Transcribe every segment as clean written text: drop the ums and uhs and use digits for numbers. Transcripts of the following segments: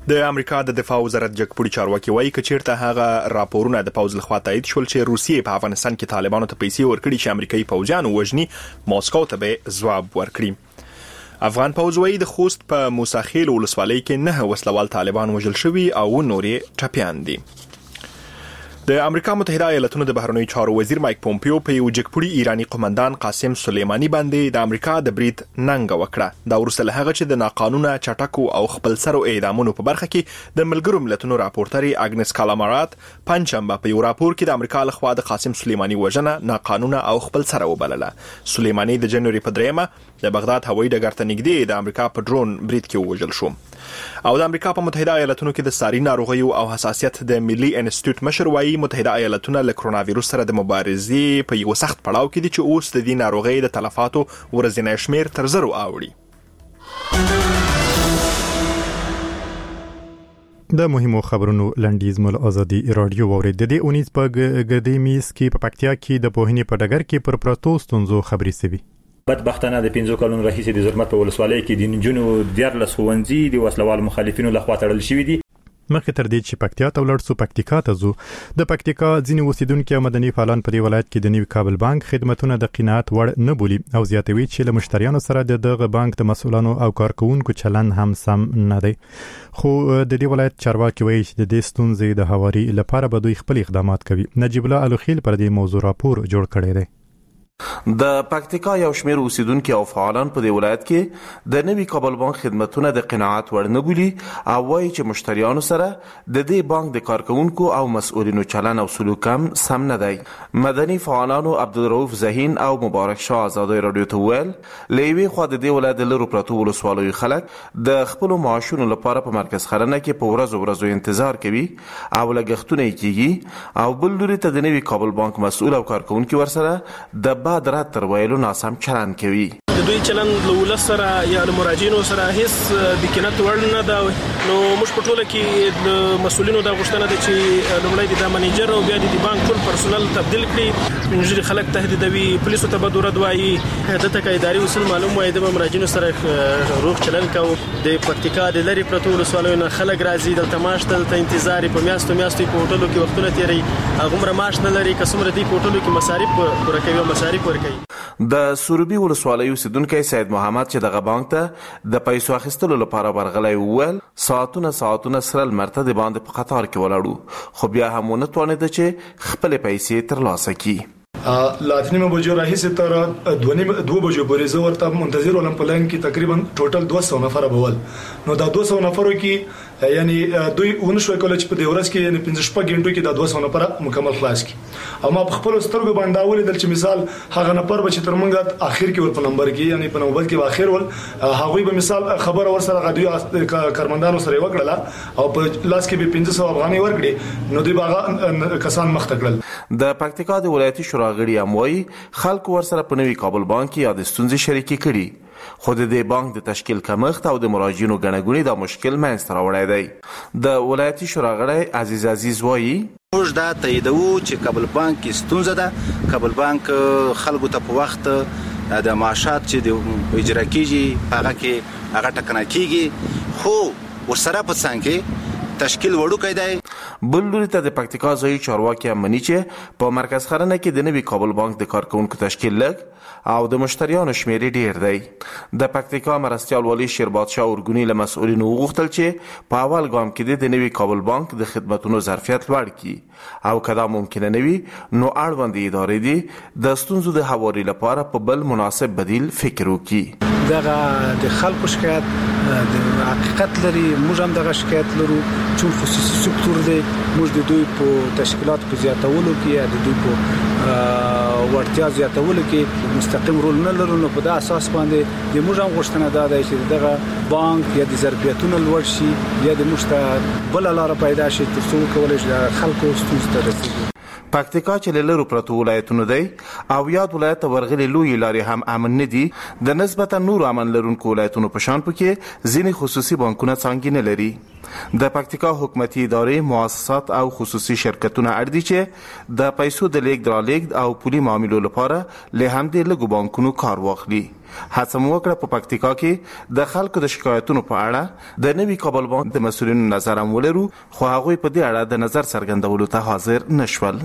د امریکا د دفاع وزارت جګپوړي چارواکي وایي چې چیرته هغه راپورونه د پوز لخوا تایید شول چې روسیې په افغانستان کې طالبانو ته پیسې ورکړي چې امریکایي پوځیان وژني، ماسکو ته به ځواب ورکړي. افغان پوځ وایي د خوست په موساخیل ولسوالۍ کې 9 وسلوال طالبان وژل شوي او نورې ټپیان دي. د امریکا متحده ایالاتونو د بهرنیو چارو وزیر مایک پومپیو په یو جګپوړي ایرانی قومندان قاسم سلیمانی باندې د امریکا د برید ننګ وکړه. دا وروسته له هغه چې د ناقانونه چټکو او خپل سرو اعدامونو په برخه کې د ملګرو ملتونو راپورټري اګنس کالامارات پنځمبه په یو راپور کې د امریکا لخوا د قاسم سلیمانی وژنه ناقانونه او خپل سره وبلله. سلیمانی د جنوري په 3 د بغداد هوایي ډګر ته نږدې د امریکا په ډرون برید کې وژل شو. او د امریکا په متحده ایالاتونو کې د ساري ناروغیو او حساسیت د ملي انسټیټیوټ مشر وایي متحده ایالاتونه له کرونا وایروس سره د مبارزې په یو سخت پړاو کې دي چې اوس د دې ناروغۍ د تلفاتو ورځنی شمیر تر 0 اوړي. د مهمو خبرونو لنډیز مول ازادي رادیو اورید د اونیز په ګردې میز کې په پکتیا کې د پوهنې په ډګر کې پر پروتو ستونزو خبري سوي. بدبختانه د 15 کلونو راهیسې د زرمت په ولسوالۍ کې د نجونو 14 ښوونځي د وسلوال مخالفینو لخوا تړل شوي دي. مخکې تر دې چې پکتیا ته ولاړ سو پکتیکا ته زو د پکتیکا ځینې اوسیدونکو او مدني فعالان په دې ولایت کې د نیو کابل بانک خدماتونه د قناعت وړ نه بولي او زیاتوي چې له مشتریانو سره دغه بانک د مسؤلانو او کارکونکو چلن هم سم نه دی. خو د دې ولایت چارواکي وایي چې د دې ستونزې د هواري لپاره به دوی خپل اقدامات کوي. نجیب الله الوخیل پر دې موضوع راپور جوړ کړی دی. د پکتیکا یو شمېر اوسیدونکو او فعالان په دې ولایت کې د نوي کابل بانک خدماتونه د قناعت وړ نه بولي او وایي چې مشتریانو سره د دې بانک د کارکونکو او مسؤلینو چلن او سلوک هم سم نه دی. مدني فعالانو عبدالرؤف زهین او مبارک شاه آزادۍ رادیو ته ویل له یوې خوا د دې ولایت د لرو پرتو ولسوالیو خلک د خپل معاشونو لپاره په مرکز خرنه کې په ورځو انتظار کوي او لګښتونه کیږي او بل لوري ته د نوي کابل بانک مسؤل او کارکونکو ورسره د درات تر ویلو ناسم چلن کوي. د دوی چلن له ولس سره یا له مراجعینو سره هیڅ د قناعت وړ نه ده. نو موږ په ټوله کې د مسؤلینو د غوښتنه ده چې لومړی د منیجر او بیا د بانک ټول پرسونل تبدیل کړي. منځري خلک تهدیدوي، پولیسو ته به درود وایي. د تک اداري اصول معلوم وایي د مراجعینو سره روغ چلن کوي. د پکتیکا د لری پرتو ولسوالیو نه خلک راځي دلته ماشته دلته انتظار په میاشتو په هوټلو کې وختونه تیری. هغه ماش نه لري کسمره دی په هوټلو کې مصارف پوره کوي او مصارف ورکوي. د سروبي ولسوالیو اوسیدونکو سید محمد چې دغه بانک ته د پیسو اخیستلو لپاره ورغلی وویل ساعتونه سره لمرته د باندې په قطار کې ولاړو خو بیا هم ونه توانېده چې خپل پیسې ترلاسه کړي. لاتنیمه بجو راهیسې تر 2 بجو پورې زه ورته منتظر ولم. په لاین کې تقریبا ټوټل 200 نفر بول. نو دا 200 نفرو کې یعنی دوی ونشوي کولای چې په دې ورځ کې یعنی 15 غنټو کې دا 200 نفر مکمل خلاص کړي. او ما په خپل سترګو باندې ولیدل چې مثال هغه نفر به چې تر منګه اخر کې ور په نمبر کې یعنی په نوبت کې اخر ول هغه به مثال خبر ور سره غوډي کارمندانو سره وکړه او په لاس کې به 500 افغانۍ ورکړي. نو دوی باغه کسان مخ تکړل. د پکتیکا د ولایتي شورا غړي اموي خلک ور سره په نوي کابل بانک یا د ستونزې شریکي کړي. خو د دې بانک د تشکیل کمښت او د مراجعینو ګڼهګونې دا مشکل منځته راوړی دی. د ولایتي شورا غړی عزیز وایي موږ دا تاییدو چې کابل بانک کې ستونزه ده. کابل بانک خلکو ته په وخت د معاشات چې د اجرا کیږي هغه کې هغه ټکنه کیږي خو ورسره په څنګ کې تشکیل وړوکی دی. بل لوري ته د پکتیکا ځایي چارواکي مني چې په مرکز خرنه کې د نوي کابل بانک د کارکونکو تشکیل لږ او د مشتریانو شمیر ډیر دی. د پکتیکا مرستیال والی شیربادشاه اورګونی له مسؤلینو وغوښتل چې په اول ګام کې د نوي کابل بانک د خدماتو ظرفیت لوړ کړي او کدا ممکن نه وي نو اړوند ادارې دي د ستونزو د هواري لپاره په بل مناسب بدیل فکر وکړي. دغه د خلکو شکایت د حقیقت لري. موږ هم دغه شکایت لرو چې خصوصي سکتور دی موږ د دوی په تشکیلات په زیاتولو کې یا د دوی په ورتیا زیاتولو کې مستقیم رول نه لرو. نو په دا اساس باندې د موږ هم غوښتنه ده چې دغه بانک یا د ظرفیتونو لوړ شي یا د موږ بل لار پیدا شي تر څو کولای شي خلکو ستونزې ته رسیږي. پکتیکا چې له لرو پرتو ولایتونو دی او یاد ولایت ورغلي لوی لارې هم امن نه دي. د نسبتا نور امن لرونکو ولایتونو په شان پکې ځینې خصوصي بانکونه څنګه نه لري. د پکتیکا حکومتي ادارې مؤسسات او خصوصي شرکتونه اړ دي چې د پیسو د لیږد رالېږد او پولي معاملو لپاره له همدې لږو بانکونو کار واخلي. هڅه وکړه په پکتیکا کې د خلکو د شکایتونو په اړه د نوي کابل بانک د مسؤلینو نظر هم ولرو، خو هغوی په دې اړه د نظر څرګندولو ته حاضر نشول.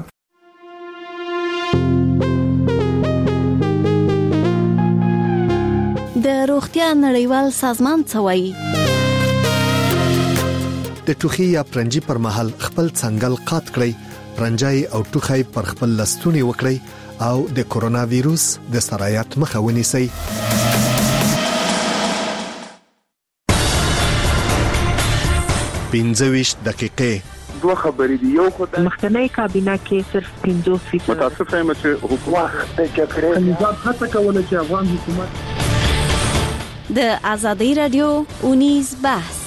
د روغتیا نړیوال سازمان څه وایي؟ د ټوخي یا پرنجي پر مهال خپل څنګل قات کړئ، پرنجای او ټوخي پر خپل لستونی وکړئ او د کورونا وایروس د سرایت مخه ونیسئ. 25 دقیقې دوه خبرې دي. یو خو د مخکنی کابینه کې صرف 50 متاسف یم چې حکومت د جګړې نظام هڅه کوله چې افغان حکومت د ازادي رادیو اونیز بحث.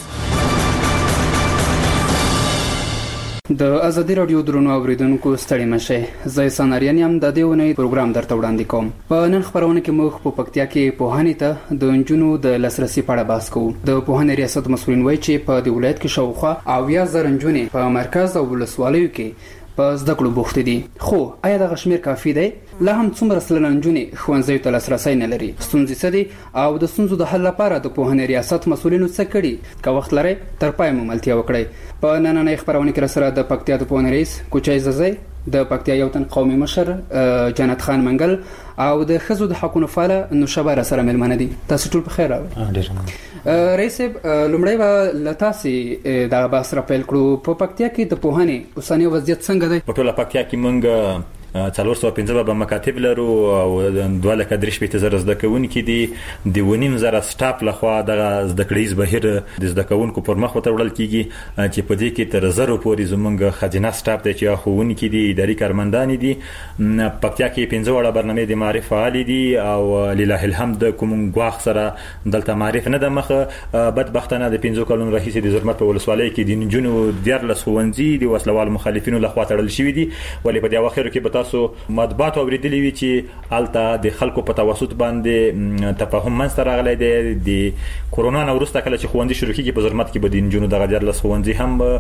د ازادي رادیو درنو اوریدونکو ستړي مشه، زه سناریان یم. د دې ونې پروګرام درته وړاندې کوم. په نن خبرونه کې موږ په پکتیا کې پوهانې ته د انجونو د لاسرسي په اړه بحث کوو. د پوهنې ریاست مسؤلین وایي چې په دې ولایت کې شاوخوا 80,000 انجونې په مرکز او ولسوالیو کې په زده کړو بوخت دي. خو آیا دغه شمیر کافي دی؟ لا هم څومره سلنه انجونې ښوونځیو ته لاسرسی نه لري؟ ستونزې څه دي او د ستونزو د حل لپاره د پوهنې ریاست مسؤلینو څه کړي؟ که وخت لرئ تر پای مو ملتیا وکړئ. په نننۍ خبرونه کې راسره د پکتیا د پوهنې رئیس کوچای ززی، د پکتیا یو تن قومي مشر جنت خان منګل او د ښځو د حقوقو فعال نوشابه راسره مېلمانه دي. تاسو ټول بخیر راغلئ. رئیس لومړی به له تاسې دغه بحث را پیل کړو. په پکتیا کې د پوهنې اوسنی وضعیت څنګه دی؟ په ټوله پکتیا کې موږ 415 مکاتب لرو او 2,300,000 زده کوونکي دي. د 2,500 سټاف لخوا دغه زده کړیز بهیر د زده کوونکو پر مخ وتړل کیږي چې په دې کې تر 0 پورې زمونږ خزینه سټاف دی چې ښوونکي دي، اداري کارمندان دي. پکتیا کې 15 وړه برنامه د معرف فعال دي او لله الحمد کوم غواخ سره دلته معرف نه د مخه بدبختانه د 15 کلونو راهیسې د زرمت په ولسوالۍ کې د نجونو 14 ښوونځي د وسلوال مخالفینو لخوا تړل شوي دي. ولې په دې اواخرو کې تاسو مطبوعات اوریدلې وی چې الته د خلکو په توسط باندې تفاهم منځ راغلی دی. د کورونا نو وروسته کله چې خوندې شروع کیږي په زرمت کې به د انجونو دغه 14 خوندې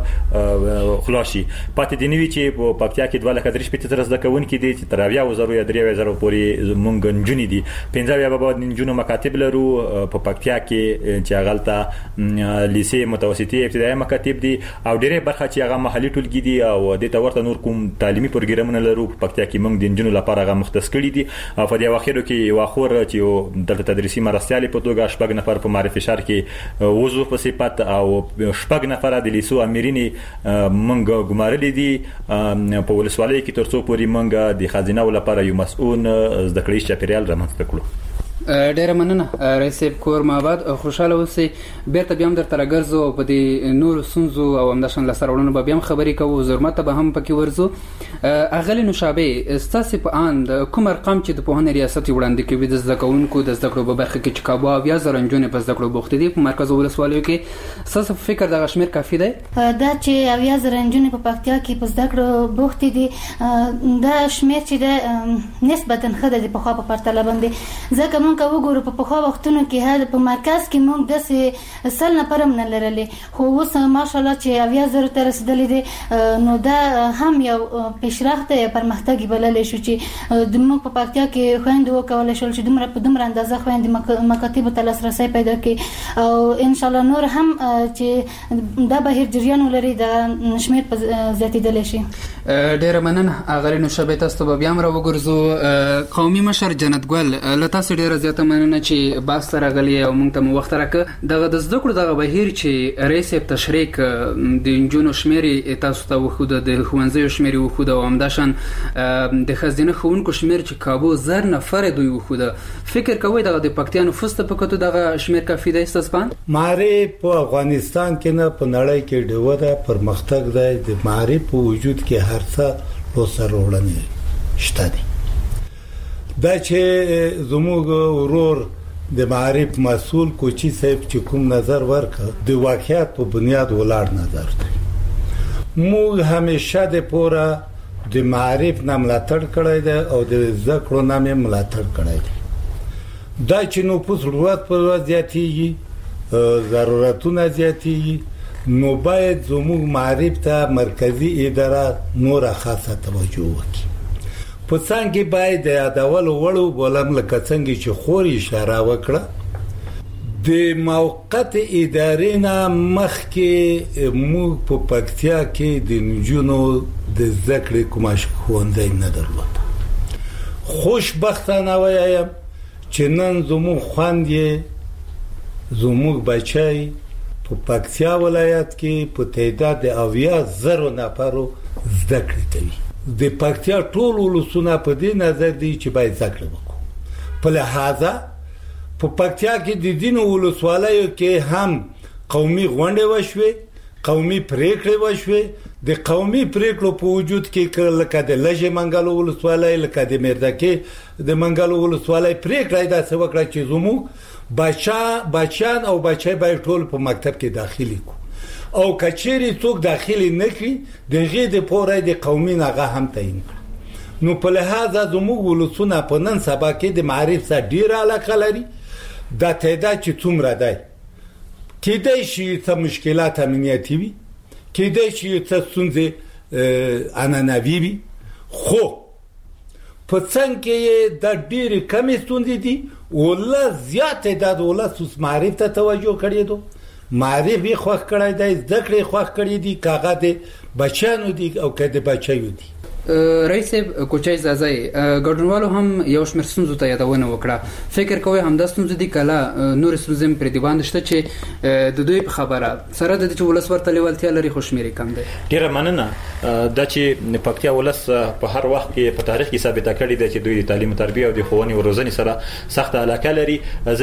هم خلاصي پاتې دي. نوی چې په پکتیا کې 2,300,000 زده کوونکي دي چې تر 80,000 یا 3,000 پورې مونږ انجونې دي. 15 به د انجونو مکاتب لرو په پکتیا کې چې هغه لیسې متوسطي ابتدایي مکاتب دي او ډېرې برخه چې هغه محلي ټولګي دي او د تورته نور کوم تعلیمي پروګرامونه لرو په پکتیا کې موږ د انجونو لپاره هغه مختص کړي دي. او په دې واخیرو کې یو خور چې د تدریسي مرستيالي په توګه شپږ نفر په معرفي شهر کې وضو په صفت او شپږ نفر د لیسو امیرینی موږ ګمارلې دي په ولسوالۍ کې ترڅو پورې موږ د خزینه لپاره یو مسؤل زده کړې چاپیریال رامنځته کړو. ډیره مننه رئیس کور ماباد. خوشاله اوسئ. بیرته بیا هم درته راګرځو په دې نور سنځو او همداشان لسرولونو به بیا هم خبرې کوو، زرمت به هم پکې ورزو. اغلی نوشابه ستاسو په اند کوم ارقام چې د پوهنې ریاست وړاندې کوي د زده کوونکو د زده کړو په برخه کې چې کابو او 1000 انجونې په زده کړو بوخت دي په مرکز ولسوالیو کې، تاسو فکر دغه شمیر کافي دی؟ دا چې 1000 انجونې په پکتیا کې په زده کړو بوخت دي دا شمیر چې د نسبتا خده دي په خوا په پرتله باندې ځکه مونږ وګورو په پخوا وختونو کې په مرکز کې موږ د سل نفر هم نه لرلې، خو اوس ماشاءالله چې 80,000 ته رسیدلې دي. نو دا هم یو پیشرفت یا پرمختګ بللی شو چې د موږ په پکتیا کې خويندې وکولای شول چې دومره په دومره اندازه خويندې مکاتب ته لاسرسی پیدا کړي او ان شاء الله نور هم چې دا بهیر جریان ولري د شمیر په زیاتیدل شي. ډیره مننه اغلی نوشابه. تاسو به بیا مر وګرځو. قومي مشر جنت ګل، لته ډیره زیاته مننه چې باس راغلی او موږ ته وخت راکړه. دغه د زده کړو دغه بهیر چې رئیس تشریک د انجونو شمیري تاسو ته وخود د خوانځي شمیري وخود او همداشان د خزینه خوونکو شمیر چې کابو 1000 نفر دوی وخود. فکر کوي دغه د پکتیا نفوس ته پکته دغه شمیر کافي دی استاسپان؟ ماره په افغانستان کې نه په نړۍ کې ډېوه ده پرمختګ دی د ماره په وجود کې هر څه لو سره وړاندې شته دي. دا چې زموږ ورور د معرف مسؤل کوچی صاحب چې کوم نظر ورکړ د واقعیت په بنیاد ولاړ نظر دی. موږ همیشه د پوره د معرف نه ملاتړ کړی دی او د ذکر نه ملاتړ کړی دی. دا چې نو په ضرورت پر زیاتیږي ضرورتونه زیاتیږي نو باید زموږ معرف ته مرکزی اداره نور خاصه توجه وکړي. په څنګه باید د یادول وړو بولم لکه څنګه چې خوري اشاره وکړه د موقت ادارې نه مخکې موږ په پکتیا کې د نجونو د ذکر کومش خوندې نه درلود. خوشبختانه وایم چې نن زموږ خوندې زموږ بچای په پکتیا ولایت کې په تعداد 90,000 نفرو ذکر کوي. د پکتیا ټول ولسونه په دې نظر دي چې باید ذکر وکړو. په لحاظه په پکتیا کې د دین ولسوالۍ کې هم قومي غونډې وشوي، قومي پریکړې وشوي. د قومي پریکړو په وجود کې لکه د لږه منګلو ولسوالۍ، لکه د میردکې د منګلو ولسوالۍ پریکړه دا څه وکړه چې زموږ بچان او بچي باید ټول په مکتب کې داخلي کو او کچېری څوک داخلي نه کړي دغه د پوره د قومي نغه هم تعین. نو په لحاظه زموږ ولسونه په نن سبا کې د معرف سره ډیر علاقه لري. دا تعداد چې څومره دی کېدای شي څه مشکلات امنیتي وي، کېدای شي څه ستونزې عنعنوي وي، خو په څنګه د ډېر کمی ستونزې دي ولا زیات تعداد ولا سوس معرف ته توجه کړی دو، معرف یې خوښ کړی دی، ذکر خوښ کړی دی، کاغه د بچانو دي او کده بچایو دي. رئیس کوچای زازای ګډونوالو هم یو شمېر ستونزو ته یادونه وکړه. فکر کوي همدا ستونزې دي کله نور ستونزې پر دی باندې شته چې د دوی په خبره سره د چې ولس ورته لیوالتیا لري خو شمېرې کم دی. ډیره مننه دا چې پکتیا ولس په هر وخت کې په تاریخ کې ثابته کړی دی چې دوی د تعلیم تربیه او د ښوونې او روزنې سره سخت علاقه لري.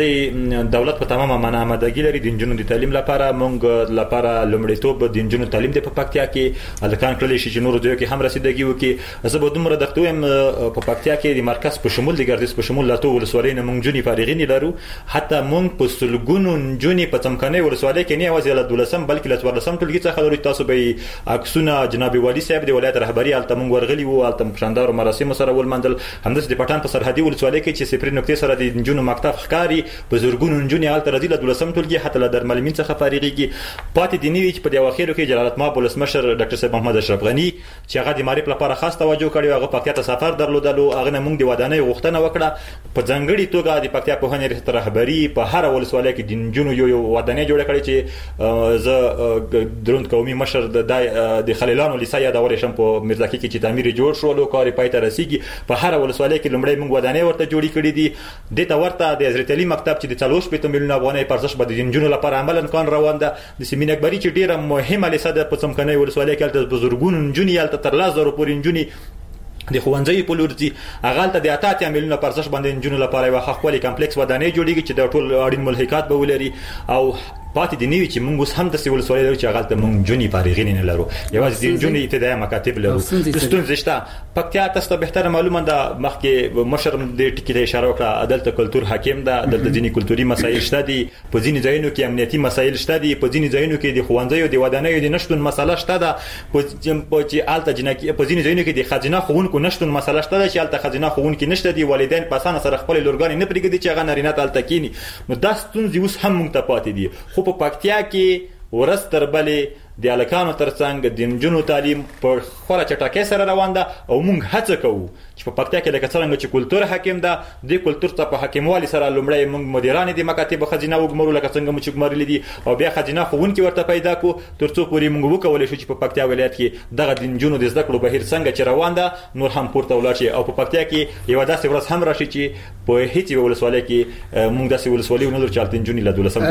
زه دولت په تمامه معنا آمادګي لري د انجونو د تعلیم لپاره. مونږ لپاره لومړیتوب د انجونو تعلیم د پکتیا کې الکان کړل شي چې نور دوی کې هم رسیدګي وکړي. زه به دومره دغه وایم په پکتیا کې د مرکز په شمول د ګردیز په شمول لاته ولسوالۍ نه مونږ جونی فارغین لرو. حتی مونږ په سلګونو جونی په څمکنۍ ولسوالۍ کې نه یوازې له 12 بلکې له 14 ټولګي څخه لري. تاسو به عکسونه جناب والی صاحب د ولایت رهبری الته مونږ ورغلی وو، الته شاندار مراسم سره ولمندل. همداس د پټان په سرحدي ولسوالۍ کې چې صفر نقطې سره د جنونو مکتب ښکاری په زورګونو جونی الته رضی له 12 ټولګي حتی له درملمین څخه فارغيږي. پاتې د نیوي چې په اواخرو کې جلالت ماب ولسمشر ډاکټر صاحب محمد اشرف غنی چې هغه د معرفت لپاره خاص توجه کړی، هغه پکتیا ته سفر درلودلو، هغه نه موږ د ودانۍ غوښتنه وکړه. په ځنګړي توګه د پکتیا په هنر رهبری په هر ولسوالۍ کې د جنونو یو ودانۍ جوړه کړې چې زه دروند قومي مشر د خلیلانو لیسا یادول شم په مرزاکی کې چې تعمیر جوړ شو او کار پای ته رسیدي. په هر ولسوالۍ کې لومړی موږ ودانۍ ورته جوړې کړې دي. د ته ورته د حضرت علي مکتب چې د 40 میلیون افغانۍ پرځش بده د جنونو لپاره عمل امکان روان ده. د سیمین اکبري چې ډیره مهمه لیسا ده په څمکنۍ ولسوالۍ کې د بزرګونو جنونی الته تر 1000 پورې جنونی د خوانځي په لور دي. هغه ته د 8 میلیونه پرځش باندې جنونو لپاره یو خپل کمپلیکس ودانۍ جوړیږي چې د ټول اړین ملحقات به ولري. او پاتې دی نیوي چې موږ هم د سیول سوالې لرو چې هغه ته موږ جونی فارغین نه لرو، یوازې د جونی ابتدایي مکاتب لرو. ستونزې شته. پکتیا تاسو ته بهتره معلومه ده، مخکې مشر د ټکی ته اشاره وکړه، عدالت کلچر حاکم ده، د ځینی کلتوري مسایل شته دي، په ځینی ځایونو کې امنیتي مسایل شته دي، په ځینی ځایونو کې د خوانځي او د ودانۍ د نشټون مسله شته ده، په چې آلته جنکی په ځینی ځایونو کې د خزینه خوونکو نشټون مسله شته ده چې آلته خزینه خوونکو نشته دي. والدین په اسانه سره خپل لورګان نه پرېږدي چې هغه نارینه آلته کینی. نو دا ستونزې اوس هم موږ ته پاتې دي. خو په پکتیا کې ورستر بلې د الکانو ترڅنګ د نجونو تعلیم په خورا چټکۍ سره روان ده او موږ هڅه کوو چې په پکتیا کې لکه څنګه چې کلچر حاکم ده د کلچر ته په حکیموالي سره لومړی موږ مدیران د مکاتب خزینه وګمرو لکه څنګه چې ګمرلې دي او بیا خزینه خوونکي ورته پیدا کو ترڅو پوری موږ وکولای شو چې په پکتیا ولایت کې دغه د نجونو د زده کړو بهیر څنګه چې روان ده نور هم پورته ولاړ شي او په پکتیا کې یو داسې ورځ هم راشي چې په هیڅ ولسوالۍ کې موږ داسې ولسوالۍ ونلرو چې الته نجونې له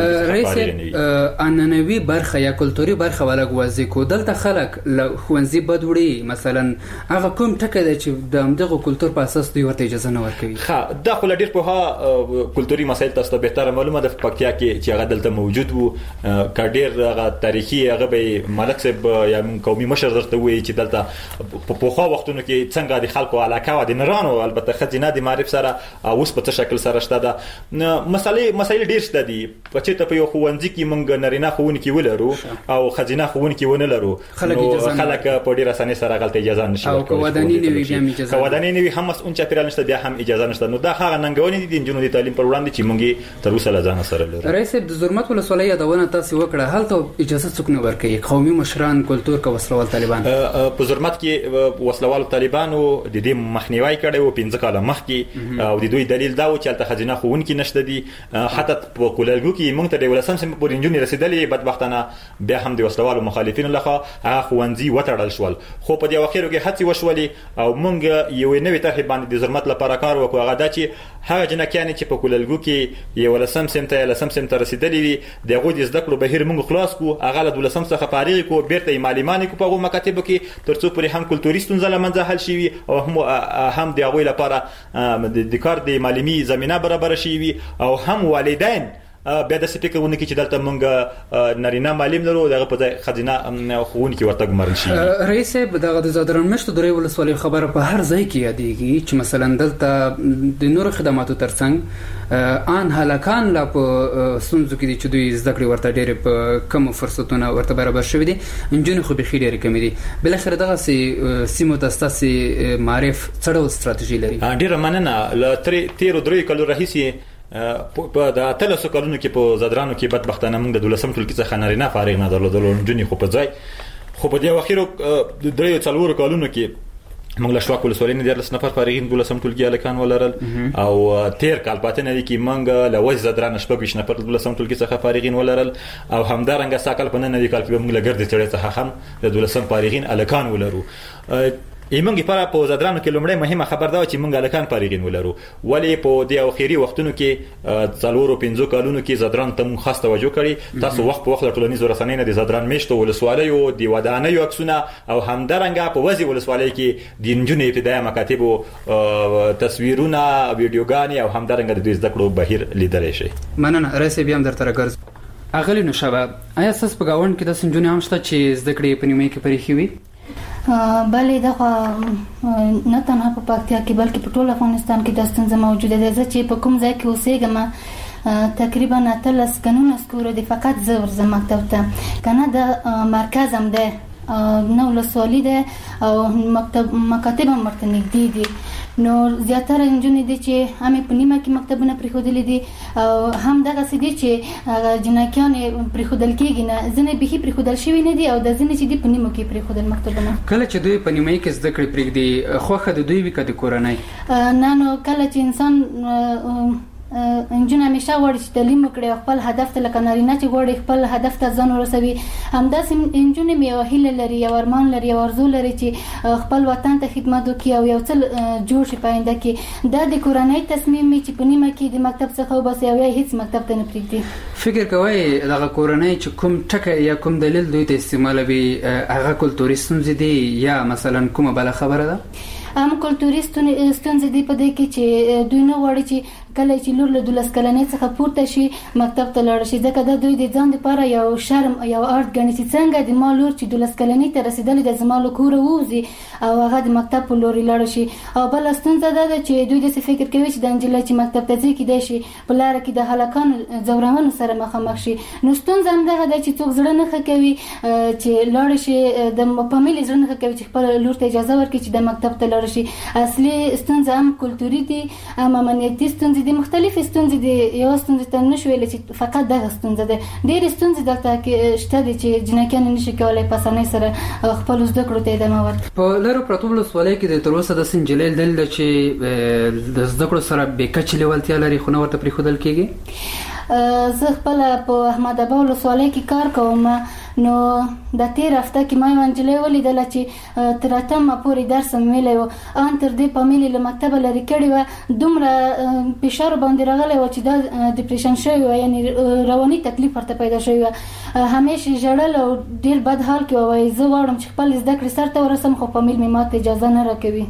12 اننوي برخه یا کلتوري برخه ولګوازي کو دلته خلک له خوندزي بدوړي مثلا هغه کوم ټکه دی چې د دغه کلچر په اساس دوی ورته اجازه نه ورکوي. ها دا خو لډیر په ها کلتوري مسایل تاسو ته بهتره معلومه ده په پکتیا کې چې هغه دلته موجود وو کډیر هغه تاریخي هغه به ملک صاحب یا قومي مشر درته وایي چې دلته په خو وختونو کې څنګه د خلکو علاقه و د نرانو البته خزینه د معرف سره اوس په شکل سره شته ده. مسایل ډیر شته دي په چې ته په یو خوندزي کې مونږ نارینه خوونکي ولرو او خزینه ښځینه ښوونکي ونه لرو خلک په ډیر اسانه سره غلطه اجازه نشي ورکوي او وداني نوي بیا اجازه وداني نوي هم اون چاپیرال نشته بیا هم اجازه نشته. نو دا هغه ننګونې دي د جنونو تعلیم پر وړاندې چې مونږ تر اوسه لزان سره لرو. رئیس د زرمت ولسوالۍ یادونه تاسو وکړه هلته اجازه څوک نه ورکوي قومي مشران کلتور کا وسلوال طالبان په زرمت کې وسلوال طالبانو د دې مخنیوي کړي او 15 کاله مخکې او د دوی دلیل دا و چې الته خزینه خوونکي نشته دي. حتی په کولالګو کې مونږ ته د ولسم سم پورې انجونی رسیدلې بدبختانه بیا هم د وسلوالو مخالفینو لخوا هغه خوندزي وټړل شول. خو په دې واخیرو کې هڅې وشولې او مونږ یو نوې طرح باندې د زرمت لپاره کار وکړو. هغه دا چې هغه جنکیان چې په کولالګو کې یو ولسم سم ته رسیدلې وي دغه د زده کړو بهیر مونږ خلاص کو هغه د ولسم څخه فارغ کو بیرته معلمانی کو په مکاتب کې ترڅو پرې هم کلتوریستون زله منځه حل شي او هم د هغه لپاره د کار د معلمي زمينه برابر شي او هم والدین بیا د سپیکرونه کې چې دلته مونږ نارینه معلم لرو دغه په ځای خزینه خوونکي ورته ګمارل شي. رئیس دغه د زادران مشت درې ولسوالۍ خبره په هر ځای کې یادېږي چې مثلا دلته د نور خدماتو ترڅنګ ان هلاکان لا په سنځو کې چې دوی زده کړې ورته ډېر په کم فرصتونه ورته برابر شوي دي انجن خو به خېډه کمی دي. بل اخر دغه سیمو تاسو معرف څړو ستراتیژي لري. ډېر مننه ل 13 کلو رئیسي په د اتلسو کلونو کې په زادرانو کې بدبختانه موږ د دولسم ټولګي څخه نارینه فارغ نه درلودل جنې خو په ځای خو په دې واخیرو د درې څلور کلونو کې موږ له شواک ولسوالۍ نه 13 نفر فارغین دولسم ټولګي الکان ولرل او 13 کال پاتې نه کې موږ له وځ زادران شپږ نفر دولسم ټولګي څخه فارغین ولرل او همدارنګه ساکل په نه کال کې موږ له ګرځي چړې څخه هم د دولسم فارغین الکان ولرو. ایمنګ لپاره په زادرانو کې لومړی مهمه خبر دا چې مونږ الکان فارغین ولرو ولی په د اخیری وختونو کې څلورو 15 کالونو کې زادران ته خاص توجه کړي. تاسو وخت په وخت ټولنیز رسنۍ نه د زادران میشتو ولسوالۍ او د ودانۍ عکسونه او همدارنګه په وځي ولسوالۍ کې د انجونې ابتدایي مکاتب او تصویرونه ویډیوګانې او همدارنګه د زده کړو بهیر لیدل شي. مننه رئیس بیا هم درته راګرځ اغلی نشابه آیا سس په گاوند کې د سنجونې هم شته چې زده کړې په نیمه کې پرې خوي؟ بلې دا نه تنها په پکتیا کې بلکې په ټول افغانستان کې د ستونزه موجوده ده. زه چې په کوم ځای کې اوسېږم تقریبا 13 کلونه سکوره دي فقط زه ورځم مکتب ته کنه د مرکز هم ده نو ولسوالۍ ده او مکاتب هم ورته نږدې دي. نو زیاتره انجونې دي چې هم په نیمه کې مکتبونه پریښودلې دي او هم دغه سدي چې جنکیان پریښودل کېږي نه ځنه به پریښودل شوی نه دي او د ځنه چې دي په نیمه کې پریښودل مکتبونه. کله چې دوی په نیمه کې زده کړې پرېږدي خوخه د دوی وکړه د کورنۍ نه نو کله چې انسان انجونه همیشه غواړي چې تعلیم وکړي خپل هدف ته لکه نارینه چې غواړي خپل هدف ته ځان ورسوي همداسې انجونه یو هیله لري یو ارمان لري یو ارزو لري چې خپل وطن ته خدمت وکړي او یو څه جوړ شي پاینده کې دا د کورنۍ تصمیم چې په نیمه کې د مکتب څخه وباسي او هیڅ مکتب ته نه پریږدي. فکر کوي دغه کورنۍ چې کوم ټکه یا کوم دلیل دوی ته استعمالوي هغه کلتوري ستونزې دي یا مثلا کومه بل خبره ده؟ هم کلتوري ستونزې دي په دې کې چې دوی نه غواړي چې کله چې لور له 12 کلنۍ څخه پورته شي مکتب ته لاړ شي ځکه دا دوی د ځان لپاره یو شرم یو ارت ګڼي چې څنګه د ما لور چې 12 کلنۍ ته رسیدلې د زما له کوره ووځي او هغه د مکتب په لوري لاړ شي. او بل ستونزه ده چې دوی د فکر کوي چې د انجلۍ چې مکتب ته ځي کېدای شي په لار کې د هلاکانو ځورونو سره مخامخ شي. نو ستونزه هم ده چې څوک زړه نه کوي چې لاړ شي د فامیل زړه نه کوي چې خپل لور ته اجازه ورکړي چې د مکتب ته لاړ شي. اصلي ستونزه هم کلتوري دي هم امنیتي ستونزې دي مختلف ستونزې دي یو ستونزه ته نشو ویل چې فقط دغه ستونزه ده ډېر ستونزې دلته کې شته دي چې جنکیان نشي کولای په اسانۍ سره خپل زده کړو ته ادامه ورکړي. په لارو پروتو ولسوالۍ کې د تر اوسه د سنجلې دل چې د زده کړو سره به کچ لیوالتیا لري خو نو ورته پریښودل کېږي. زه خپل په احمد آباد ولسوالۍ کې کار کوم نو د تیر هفته کې ما انجلې ولیدل چې تر اتمه پورې درس مېلې و ان تر دې فامیل له مکتب لري کړي و دومره فشار باندې راغلی و چې دا ډیپریشن شوی و یعنی رواني تکلیف ورته پیدا شوی و همیشه ژړل او ډیر بد حال کې و زه غواړم چې خپل زده کړې سره ته ورسم خو فامیل مې ماته اجازه نه راکوي.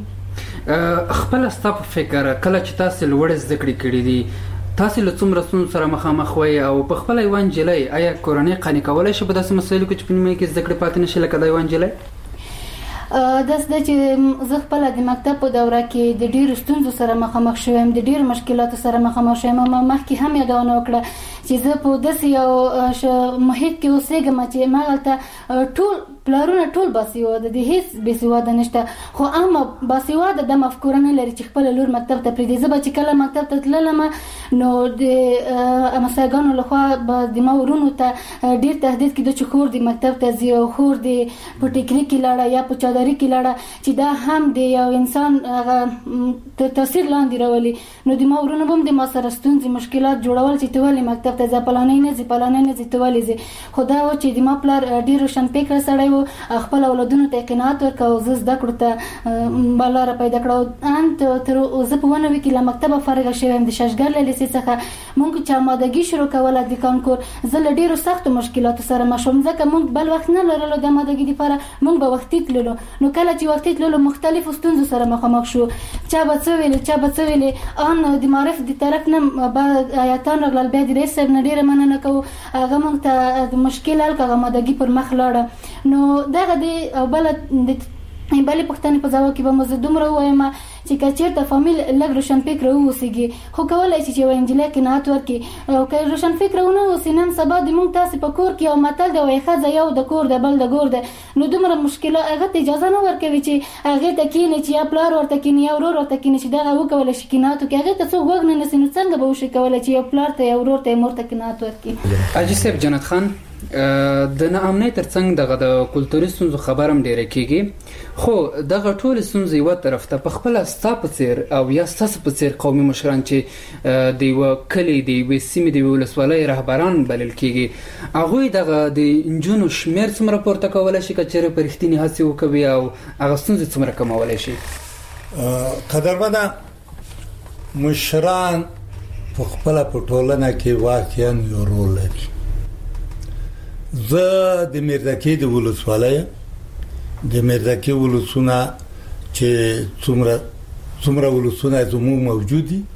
خپل ستاسو فکر کله چې تاسو لوړ زده کړې کړې دي تاسو له څومره ستونزو سره مخامخ وای او په خپل ایوان جلای آیا کورنۍ قانې کولای شي په داسې مسایلو کې چې په نیمه کې زده کړې پاتې نشي لکه د ایوان جلای؟ داسې چې زه خپل د مکتب په دوره کې د ډیرو ستونزو سره مخامخ شوم، د ډیرو مشکلاتو سره مخامخ شوم. ما مخکې هم یادونه وکړه چې زه په داسې یو محیط کې اوسېږم چې ما هلته ټول پلارونه ټول باسواده دي، هیڅ باسواده نشته، خو اما باسواده د مفکوره نه لري چې خپل لور مکتب ته پرېږدي. زه به چې کله مکتب ته تللم نو د همسایګانو لخوا به د ما ورونو ته ډیر تهدید کېده چې خور دې مکتب ته ځي او خور دې په ټیکري کې لاړه یا په چادري کې لاړه، چې دا هم د یو انسان تاثیر لاندې راولي. نو د ما ورونو هم د ما سره ستونزې مشکلات جوړول چې ته ولې مکتب ته ځه، پلانی نه ځي پلانی نه ځي، ته ولې ځې. خو دا و چې د ما پلار ډیر روشنفکره سړی خپل اولادونو ته قناعت ورکاو، زه زده کړو ته بلاره پیدا کړو. ان تر زه په 9 کې له مکتبه فارغه شوم، د ششګر له لیسې څخه. مونږ چې آمادګي شروع کوله د کانکور، زه له ډیرو سختو مشکلاتو سره مخ شوم، ځکه مونږ بل وخت نه لرلو د آمادګي لپاره، مونږ به وختي تللو. نو کله چې وختي تللو مختلفو ستونزو سره مخامخ شو، چا به څه ویلې چا به څه ویلې. ان د معرف د طرف نه بعد آیاتان راغلل، بیا د رئیس صاحب نه ډیره مننه کوو، هغه مونږ ته د مشکل حل کړه، آمادګي پر مخ لاړه. نو دغه دی او بل بلې پښتنې په ځواب کې به مو زه دومره ووایم چې که چېرته فامیل لږ روشنفکره ووسېږي، خو کولی شي چې یوه نجلۍ قناعت ورکړي. او که روشنفکره ونه اوسي، نن سبا د موږ تاسې په کور کې یو متل دی وایي ښځه یو د کور دی بل د ګور دی، نو دومره مشکلات هغه ته اجازه نه ورکوي چې هغې ته کښېني چې یا پلار ورته کښېني یا ورور ورته کښېني چې دغه وکولی شي قناعت وکړي. هغې ته څوک غوږ نه نیسي، نو څنګه به وشي کولی چې یو پلار ته یا ورور ته یا مور ته قناعت ورکړي. حاجي صاحب جنت خان، د ناامنۍ ترڅنګ دغه د کلتوري ستونزو خبر هم ډیره کیږي، خو دغه ټول ستونزې یو طرف ته په خپل ستا په څیر او یا ستاسو په څیر قومي مشران چې د یو کلی د یو سیمې د ولسوالۍ رهبران بلل کیږي، هغه دغه د انجونو شمیر څومره پورته کولای شي چې چیرې پرختینی هڅه وکوي او هغه ستونزې څومره کمولای شي؟ قدرمنه مشران په خپل په ټولنه کې واقعا یو رول لري. زه د میردکی د ولسوالۍ د میردکی ولسونه چې څومره ولسونه زموږ موجود دي،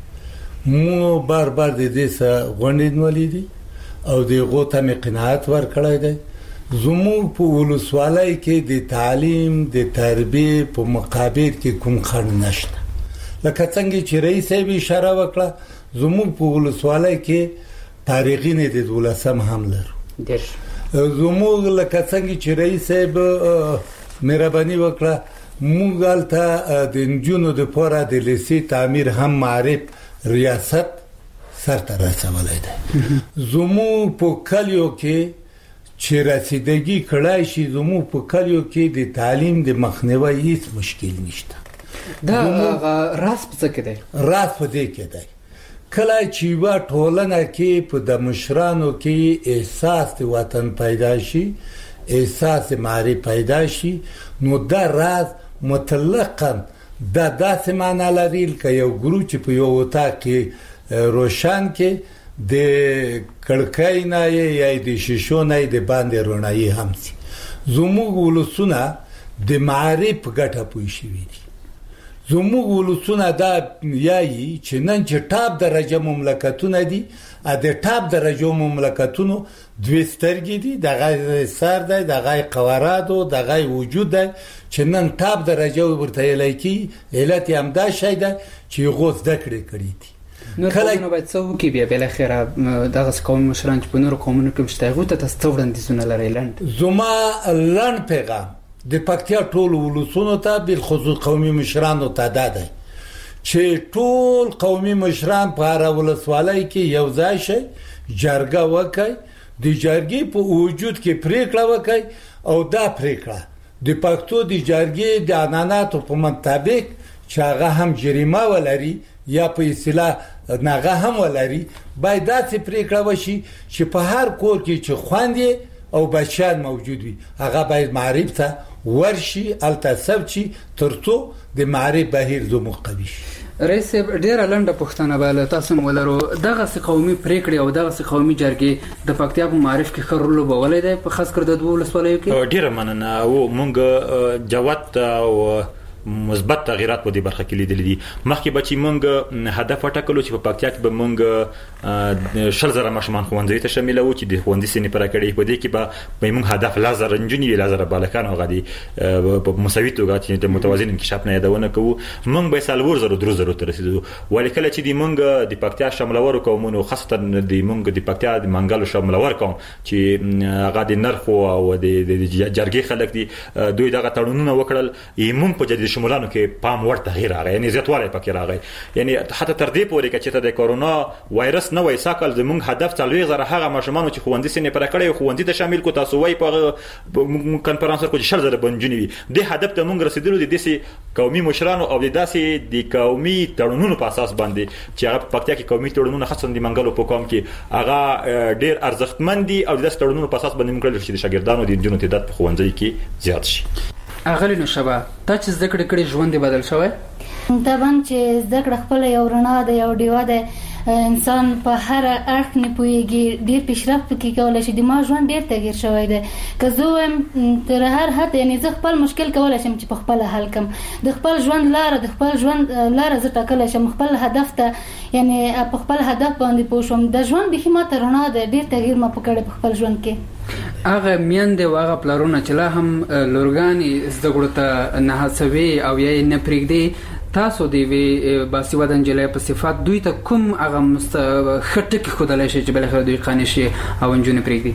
مو بار بار د دې سره غونډې نیولې دي او د غوته مې قناعت ورکړی دی. زموږ په ولسوالۍ کې د تعلیم د تربیه په مقابل کې کوم خنډ نشته. لکه څنګه چې رئیس یې اشاره وکړه، زموږ په ولسوالۍ کې فارغین د 12 هم لرو. زموږ لکه څنګه چې رئیس صاحب مهرباني وکړه، موږ هلته د انجونو د پوره د لیسې تعمیر هم معرف ریاست سرته رسولی دی. زموږ په کلیو کې چې رسیدګي کړای شي، زموږ په کلیو کې د تعلیم د مخنیوي هیڅ مشکل نشته. دا راز په څه کې دی؟ راز په دې کې دی کله چې یو ټولنه کې په د مشرانو کې احساس د وطن پیدا شي، احساس معرفت پیدا شي، نو دا راز مطلقاً دا داسې معنی لري که یو ګروپ چې په یو اتاق کې روشن کې د کړکۍ نه یا د شیشو نه د باندې رڼایي هم سي. زموږ ولسونه د معرفت ګټه پوي شوي دي. زموږ ولسونه دا یایي چې نن چې ټاپ درجه مملکتونه دي، د ټاپ درجه مملکتونو دوی سترګې دي، دغه سر دی، دغه قوارادو، دغه وجود دی چې نن ټاپ درجه ورته لایکی علت هم دا شی دی چې غوښ دکړې کړې دي. نو قومونه باید څه وکړي بیا بالاخره دغه قوم مشران چې په نورو قومونو کې مشته هغوی ته تاسو وړاندیزونه لرئ؟ زما لنډ پیغام د پکتیا ټول ولسونو ته بالخصوص قومي مشرانو ته دا دی چې ټول قومي مشران په هر ولسوالۍ کې یو ځای شي، جرګه وکړي، د جرګې په وجود کې پریکړه وکړي او دا پریکړه د پښتو د جرګې د عنعناتو په مطابق چې هغه هم جریمه ولري یا په اصطلاح ناغه هم ولري، باید داسې پریکړه وشي چې په هر کور کې چې خويندې او بچیان موجود وي، هغه باید معرفت ته ورشي، التصب شي، ترڅو د معرفت بهیر زموږ قوي شي. رئیس ډیره لنډه پوښتنه بل تاسو مولرو، دغه قومي پریکړې او دغه قومي جرګې د پکتیا په معرف کې خرلو بولې ده په خاص کر د دوه ولسوالیو کې؟ ډیره مننه. او مونږ جوات او مثبت تغیرات په دې برخه کې لیدل دي. مخکې به چې موږ هدف وټاکلو چې په پکتیا کې به موږ 100,000 ماشومان ښوونځي ته شامل وو چې د ښوونځي سنې پر کړي په دې کې به موږ هدف 1,000 نجونې 1,000 بالکان او غدي په مساوي توګه چې د متوازن انکشاف نه یادونه کوو موږ به 3,000 ته رسیدو. ولیکل چې د موږ د پکتیا شاملور قومونو خاصه د موږ د پکتیا د منګلو شاملور قوم چې هغه د نرخ او د جرګې خلک دي دوی دغه تړونونه وکړل موږ په جدي شمولانو کې پام ورته تغییر راغی یعنی زیاتوالی پکې راغی یعنی حتی تر دې پورې چې د کورونا وایرس نه وای ساکل زموږ هدف 3,000 هغه ماشومان چې ښوونځي سینې پر کړي ښوونځي ته شامل کو تاسو وای په کانفرنس کې 100,000 بنجنی د هدف ته موږ رسیدلو د دې قومي مشرانو او د داسې د قومي تړونونو په اساس باندې چې هغه په پکتیا کې قومي تړونونه خاصه د منګلو په قوم کې هغه ډېر ارزښتمن دي او د داسې تړونونو په اساس باندې موږ کړل چې د شاګردانو د جنونو تعداد په ښوونځي کې زیات شي. اغلی نو شبا تا چې زده کړې ژوند بدل شوی طبعا چې زده کړه خپل یو رڼا ده یو ډیوه ده انسان په هر اړخ نه پويږي ډیر پیشرفت کوي کولای شي د ما ژوند ډیر تغییر شوی دی که زه هم تر هر حد یعنی زه خپل مشکل کولای شم چې په خپل حل کم د خپل ژوند لار د خپل ژوند لار زه ټاکلی شم خپل هدف ته یعنی په خپل هدف باندې پوه شم د ژوند به ما ته رڼا ده ډیر تغییر ما پکړه په خپل ژوند کې هغه میندې واغه پلارونه چې لا هم لورګانی زده کړو ته نه هڅوي او یې نه پرېږدي تاسو دی وی باسیواده انجلې په صفات دوی ته کوم هغه خټک خدای شي چې بل خیر دوی قانې شي او انجونې پرېږدي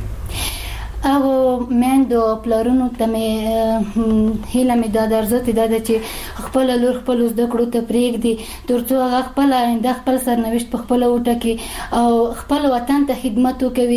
او مندو پلارونو ته مې هیله مې دا درځي چې خپل لور خپل زده کړو ته پرېږدي ترڅو هغه خپل آینده خپل سرنوشت په خپل وټکي او خپل وطن ته خدمت وکوي.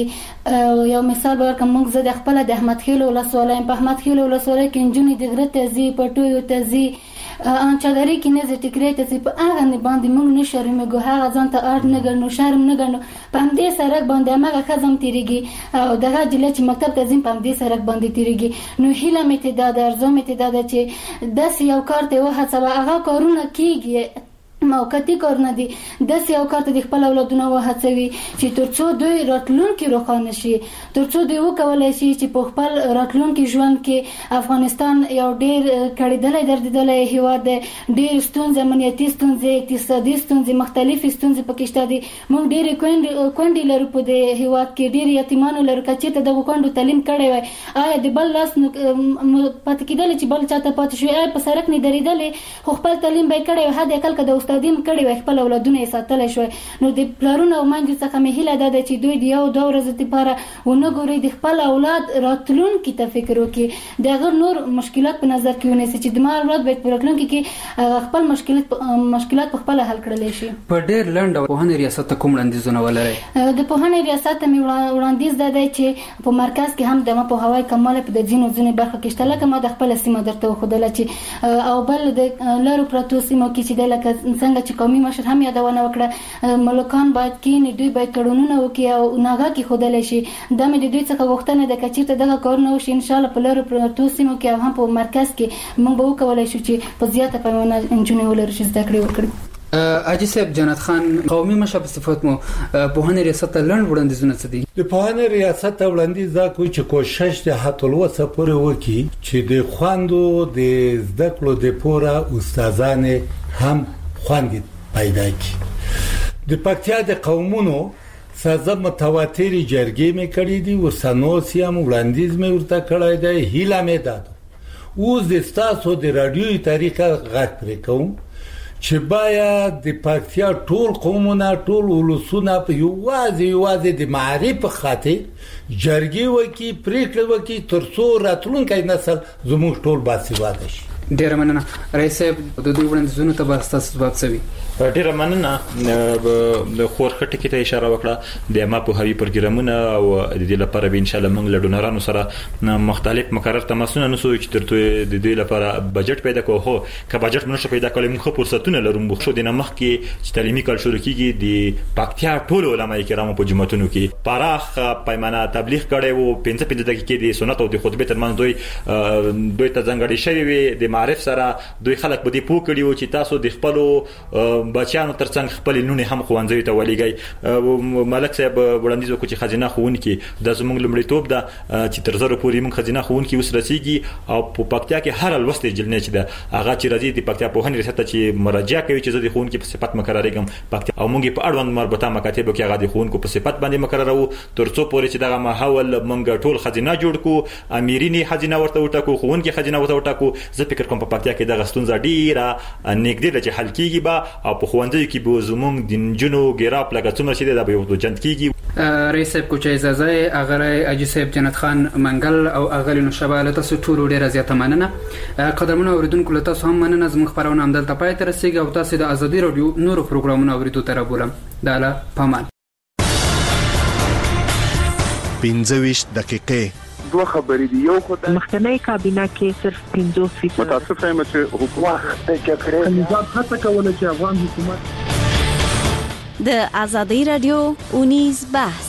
یو مثال ورکوم موږ زه د خپل د احمد خیل ولسوالۍ په احمد خیل ولسوالۍ کې انجونې د غره ته زی پټوي ته زی انچادري کې نه زه ټیکرې ته زی په هغه نه باندې موږ نه شرمېږو هغه ځان ته اړ نه ګڼو شرم نه ګڼو په همدې سړک باندې هغه ښځه هم تېرېږي او دغه جله چې مکتب ته ځي په همدې سړک باندې تېرېږي نو هیله مې ته دا ده ارزو مې ته دا ده چې داسې یو کار ته وهڅوه هغه کارونه کېږي موقتی کارونه دي داسې یو کار ته د خپل اولادونه وهڅوي چې ترڅو دوی راتلونکي روښانه شي ترڅو دوی وکولای شي چې په خپل راتلونکي ژوند کې افغانستان یو ډېر کړېدلی دردېدلی هېواد دی ډېر ستونزې امنیتي ستونزې اقتصادي ستونزې مختلفې ستونزې پکې شته دي موږ ډېرې کونډې لرو په دې هېواد کې ډېر یتیمانو لرو که چېرته دغو کونډو تعلیم کړی وای آیا د بل لاس پاتې کېدلی چې بل چاته پاتې شوی آیا په سړک نه درېدلی خو خپل تعلیم به یې کړی وای حد اقل که د استادیم کړي وای خپل اولادونه یې ساتلی شوی نو د پلارونو او میندو څخه مې هیله دا ده چې دوی د یو دوه ورځو دپاره ونه ګوري د خپل اولاد راتلونکي ته فکر وکړي د هغه نور مشکلات په نظر کې ونیسي چې د ما اولاد باید په راتلونکي کې خپل مشکلات په خپله حل کړلی شي. په ډېر لنډ پوهنې ریاست ته کوم وړاندیزونه ولرئ؟ د پوهنې ریاست ته مې وړاندیز دا دی چې په مرکز کې هم د ما پوهاوی کموالی په د ځینو برخو کې شته لکه ما د خپله سیمه درته وښودله چې او بل د لرو پرتو سیمو کې چې دی لکه څنګه چې قومي مشر هم یادونه وکړه ملکان باید کینی دوی باید تړونونه وکړي او ناغه کې خودلی شي دا مې د دوی څخه غوښتنه ده که چېرته دغه کارونه وشي انشاءالله په لرو پرتو سیمو کې او هم په مرکز کې موږ به وکولی شو چې په زیاته پیمانه نجونې ولرو چې زده کړې وکړي. اجي صاحب جنت خان قومي مشر په صفت مو پوهنې ریاست ته لنډ وړاندیزونه څه دي؟ د پوهنې ریاست ته وړاندیز دا کوي چې کوشش د هټولوسه پورې وکړي چې د خواندو د زده کړو د پوره استادانې هم خواندي پیدا کی. د پکتیا د قومونو سازه متواتری جرګې مې کړې دي ورسنو سیام وړاندیز مې ورته کړی دی هیله مې ده اوس د تاسو د رادیوي طریقه غږ پرې کوم چې باید د پکتیا ټول قومونه ټول ولسونه په یوازې د معرفت خاطر جرګې وکي پریکړه وکي ترڅو راتلونکي نسل زموږ ټول باسواده شي. ډیره مننه رئیس صاحب د دوی وړاندیزونو ته به تاسو ځواب سوي. ډیره مننه د خورخه ټکی ته اشاره وکړه د ما په هوی پروګرامونه او د دې لپاره به ان شاء الله موږ له ډونرانو سره مختلف مقرر تماسونه نسو چې ترته د دې لپاره بجټ پیدا کوو که بجټ منو پیدا کولای موږ فرصتونه لرو موږ شو د نمخ کې چې تعلیمي کال شروع کیږي د پکتیا ټول علماء کرامو په جمعتونو کې پراخ پیمانه تبلیغ کړي وو 15 دقیقې د سنت او د خطبه ترمن دوی ته ځانګړي شوی وي د معرف سره دوی خلک به دې پوه کړي و چې تاسو د خپل بچیانو ترڅنګ خپل لونه هم خوانځي ته ولېږي. ملک صاحب وړاندیز وکړي چې خزینه خوونکي د زموږ لمړیتوب ده چې تر زره پورې موږ خزینه خوونکي اوس رسیږي او په پکتیا کې هر لوست جلنه چې ده هغه چې راځي د پکتیا په هنري ریاست چې مراجعه کوي چې زه د خوونکي په صفت مقرریږم پکتیا او موږ په اړوند مربوطه مکاتب کې هغه د خوونکو په صفت باندې مقررو ترڅو پورې چې دغه ماحول موږ ټول خزینه جوړ کو امیرینی خزینه ورته وټاکو خوونکي خزینه ورته وټاکو. زه فکر کوم په پکتیا کې دغه ستونزه ډیره نږدې ده چې حل کیږي با او په خوندې کې به زموږ د جنو ګراب لګا څومره شي دا به یو جنت کیږي. رئیس صاحب کوچه اجازه اغه اجي صاحب جنت خان منګل او اغلی نو شباله تاسو ټول ډیره زیاته مننه. قدرمنو اوریدونکو له تاسو هم مننه. زموږ خبرونه هم دلته پای ته رسیږي او تاسو د ازادي رادیو نورو پروګرامونو اوریدو ته رابولم. دا له پامان 15 دقیقې دوه خبرې دی. یو خدای مخکنی کابینه کې صرف 50% متاسف یم چې حکومت ته کړی نظام هڅه کوله چې افغان حکومت د ازادي رادیو اونیز بحث